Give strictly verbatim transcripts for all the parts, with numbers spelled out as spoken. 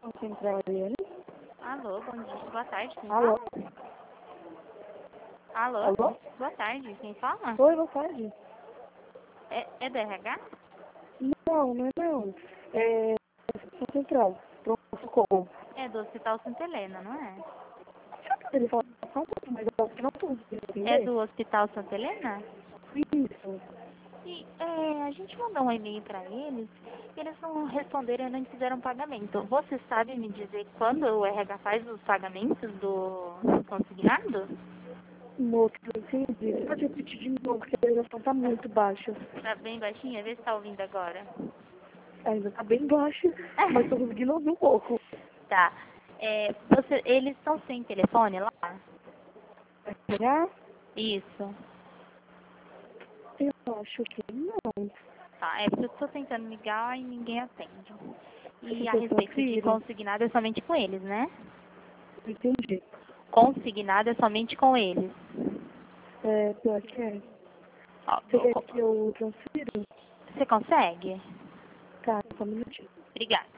Central Ariane. Alô, bom dia. Boa tarde, quem Alô? fala? Alô? Alô? Boa tarde, quem fala? Oi, boa tarde. É, é do R H? Não, não é não. É São Central. Pronto-socorro. É do Hospital Santa Helena, não é? Ele fala só um pouco mais alto que não estou conseguindo É entender. do Hospital Santa Helena? Isso. E é, a gente mandou um e-mail para eles, e eles não responderam e não fizeram pagamento. Você sabe me dizer quando o R H faz os pagamentos do consignado? Moço, eu entendi. Pode repetir de novo, porque a ligação está muito baixa. Tá bem baixinha? Vê se tá ouvindo agora. Ainda está bem baixa, mas estou conseguindo ouvir um pouco. Tá. É, você, eles estão sem telefone lá? Vai pegar? Isso. Eu acho que não. Tá, é porque eu estou tentando ligar e ninguém atende. E a Você respeito de transfiro? consignado é somente com eles, né? Entendi. Consignado é somente com eles. É, pior que é. Ó, Você vou quer co- que eu transfiro? você consegue? Tá, só um minutinho. Obrigada.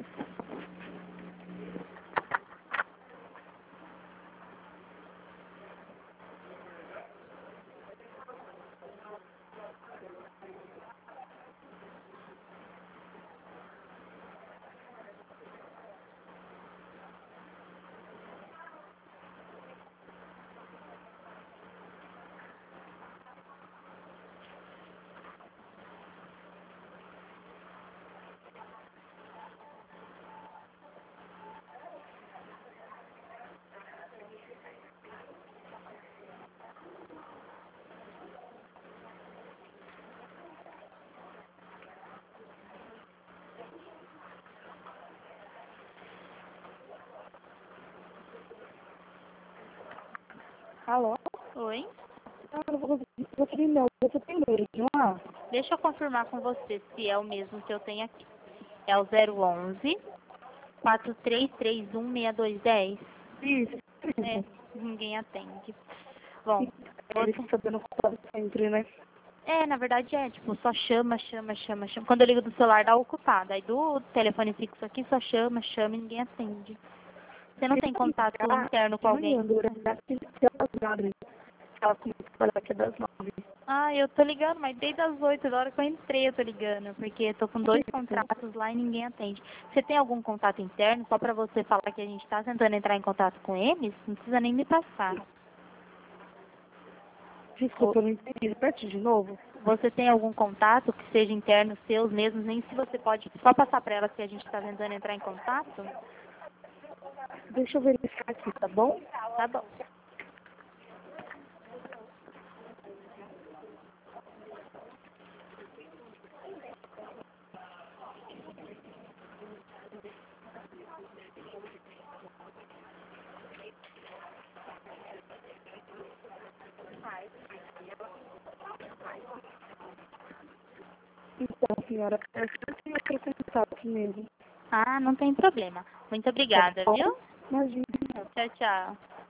Alô? Oi? Ah, não vou conseguir. Você não. Você tem número de lá? Deixa eu confirmar com você se é o mesmo que eu tenho aqui. É o zero onze, quatro três três um, seis dois um zero. Isso. É, ninguém atende. Bom, Ele você... fica dando ocupado sempre, né? É, na verdade é, tipo, só chama, chama, chama, chama. Quando eu ligo do celular dá ocupado. Aí do telefone fixo aqui só chama, chama e ninguém atende. Você não tem contato Ah, interno com de manhã, alguém? do horário que elas abrem. Ela começa a trabalhar aqui das nove. Ah, eu tô ligando, mas desde as oito da hora que eu entrei eu tô ligando, porque eu tô com dois Isso. contratos lá e ninguém atende. Você tem algum contato interno só pra você falar que a gente tá tentando entrar em contato com eles? Não precisa nem me passar. Ou Desculpa, eu não entendi. Repete de novo. você tem algum contato que seja interno seus mesmos, nem se você pode só passar pra elas que a gente tá tentando entrar em contato? Deixa eu verificar aqui, tá bom? Tá bom. Então, senhora, eu tenho que acrescentar aqui mesmo. Ah, não tem problema. Muito Tá obrigada, bom? viu? Imagina. Tchau, tchau.